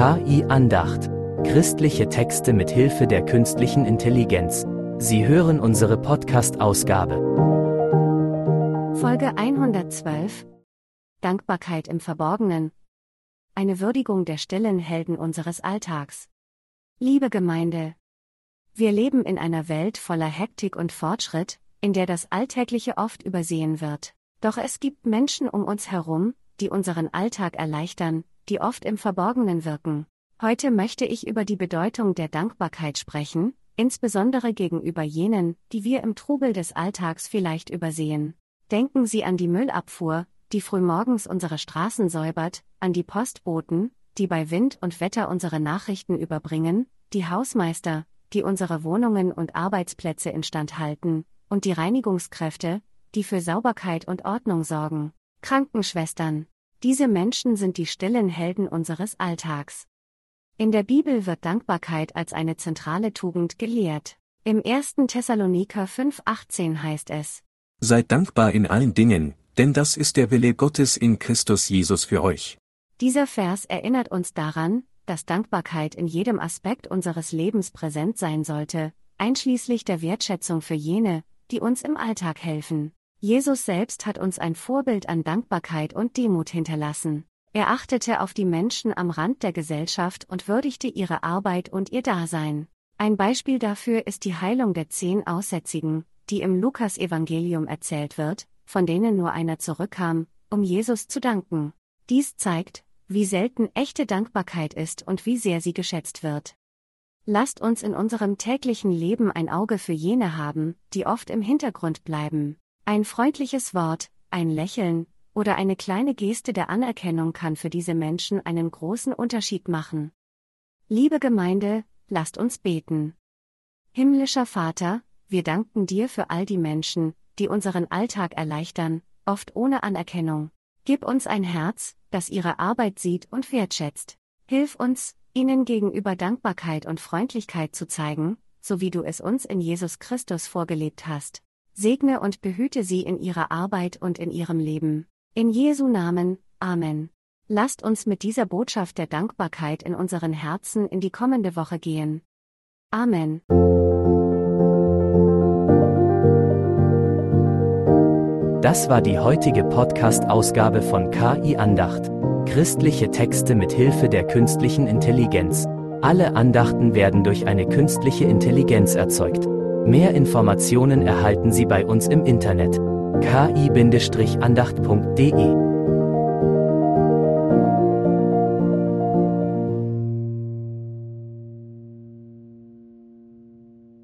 KI Andacht. Christliche Texte mit Hilfe der künstlichen Intelligenz. Sie hören unsere Podcast-Ausgabe. Folge 112. Dankbarkeit im Verborgenen. Eine Würdigung der stillen Helden unseres Alltags. Liebe Gemeinde, wir leben in einer Welt voller Hektik und Fortschritt, in der das Alltägliche oft übersehen wird. Doch es gibt Menschen um uns herum, die unseren Alltag erleichtern, die oft im Verborgenen wirken. Heute möchte ich über die Bedeutung der Dankbarkeit sprechen, insbesondere gegenüber jenen, die wir im Trubel des Alltags vielleicht übersehen. Denken Sie an die Müllabfuhr, die frühmorgens unsere Straßen säubert, an die Postboten, die bei Wind und Wetter unsere Nachrichten überbringen, die Hausmeister, die unsere Wohnungen und Arbeitsplätze instand halten, und die Reinigungskräfte, die für Sauberkeit und Ordnung sorgen. Krankenschwestern. Diese Menschen sind die stillen Helden unseres Alltags. In der Bibel wird Dankbarkeit als eine zentrale Tugend gelehrt. Im 1. Thessaloniker 5,18 heißt es: Seid dankbar in allen Dingen, denn das ist der Wille Gottes in Christus Jesus für euch. Dieser Vers erinnert uns daran, dass Dankbarkeit in jedem Aspekt unseres Lebens präsent sein sollte, einschließlich der Wertschätzung für jene, die uns im Alltag helfen. Jesus selbst hat uns ein Vorbild an Dankbarkeit und Demut hinterlassen. Er achtete auf die Menschen am Rand der Gesellschaft und würdigte ihre Arbeit und ihr Dasein. Ein Beispiel dafür ist die Heilung der 10 Aussätzigen, die im Lukas-Evangelium erzählt wird, von denen nur einer zurückkam, um Jesus zu danken. Dies zeigt, wie selten echte Dankbarkeit ist und wie sehr sie geschätzt wird. Lasst uns in unserem täglichen Leben ein Auge für jene haben, die oft im Hintergrund bleiben. Ein freundliches Wort, ein Lächeln oder eine kleine Geste der Anerkennung kann für diese Menschen einen großen Unterschied machen. Liebe Gemeinde, lasst uns beten. Himmlischer Vater, wir danken dir für all die Menschen, die unseren Alltag erleichtern, oft ohne Anerkennung. Gib uns ein Herz, das ihre Arbeit sieht und wertschätzt. Hilf uns, ihnen gegenüber Dankbarkeit und Freundlichkeit zu zeigen, so wie du es uns in Jesus Christus vorgelebt hast. Segne und behüte sie in ihrer Arbeit und in ihrem Leben. In Jesu Namen, Amen. Lasst uns mit dieser Botschaft der Dankbarkeit in unseren Herzen in die kommende Woche gehen. Amen. Das war die heutige Podcast-Ausgabe von KI Andacht. Christliche Texte mit Hilfe der künstlichen Intelligenz. Alle Andachten werden durch eine künstliche Intelligenz erzeugt. Mehr Informationen erhalten Sie bei uns im Internet: ki-andacht.de